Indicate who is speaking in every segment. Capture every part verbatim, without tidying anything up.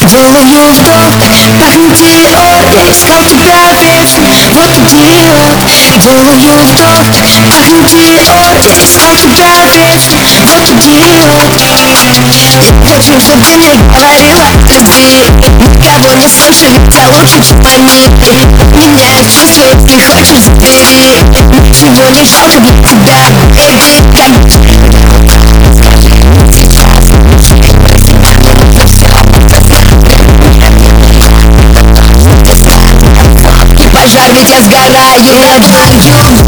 Speaker 1: Делаю вдох, пахнет диод. Я искал тебя весь, вот идиот. Делаю вдох, пахнет диод. Я искал тебя весь, вот идиот. Я хочу, чтоб ты мне говорила иди. Никого не слышу, тебя лучше чипани. Меня чувствует и хочет забери. Ничего не жалко для тебя, baby. И пожар, ведь я сгораю над тобою.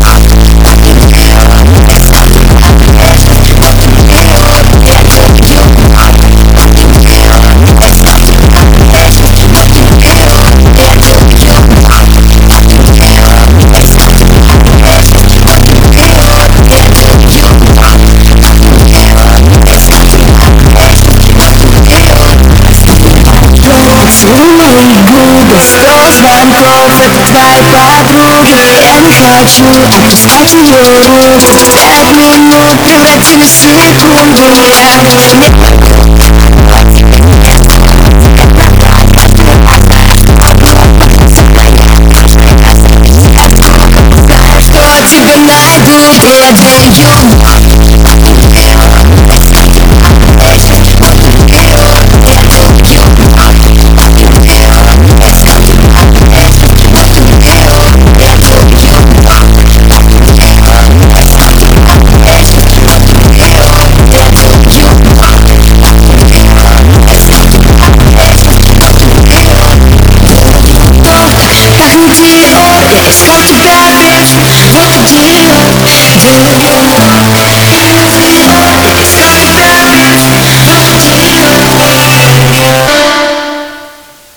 Speaker 1: Целуй мои губы, сто звонков от твоей подруги. Я не хочу отпускать ее рук. Пять минут превратились в секунду. Я